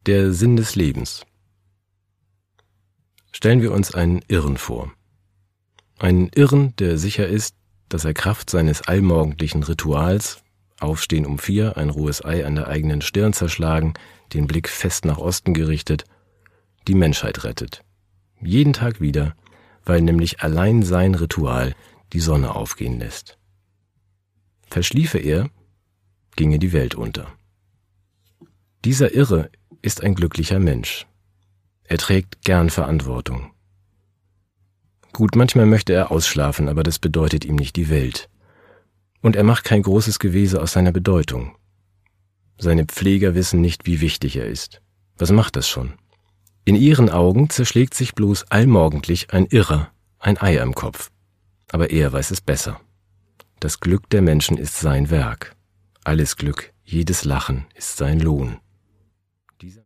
Der Sinn des Lebens. Stellen wir uns einen Irren vor. Einen Irren, der sicher ist, dass er Kraft seines allmorgendlichen Rituals, Aufstehen um 4, ein rohes Ei an der eigenen Stirn zerschlagen, den Blick fest nach Osten gerichtet, die Menschheit rettet. Jeden Tag wieder, weil nämlich allein sein Ritual die Sonne aufgehen lässt. Verschliefe er, ginge die Welt unter. Dieser Irre ist ein glücklicher Mensch. Er trägt gern Verantwortung. Gut, manchmal möchte er ausschlafen, aber das bedeutet ihm nicht die Welt. Und er macht kein großes Gewese aus seiner Bedeutung. Seine Pfleger wissen nicht, wie wichtig er ist. Was macht das schon? In ihren Augen zerschlägt sich bloß allmorgendlich ein Irrer ein Ei am Kopf. Aber er weiß es besser. Das Glück der Menschen ist sein Werk. Alles Glück, jedes Lachen ist sein Lohn.